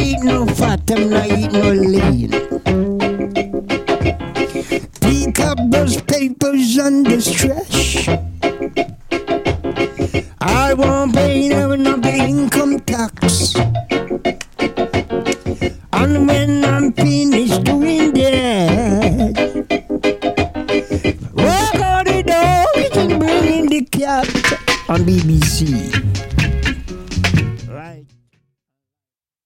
eat no fat, I'm not eat no lean. Pick up those papers under stress. I won't pay no income tax. And when I'm finished doing that, walk out the door and bring in the cat on BBC.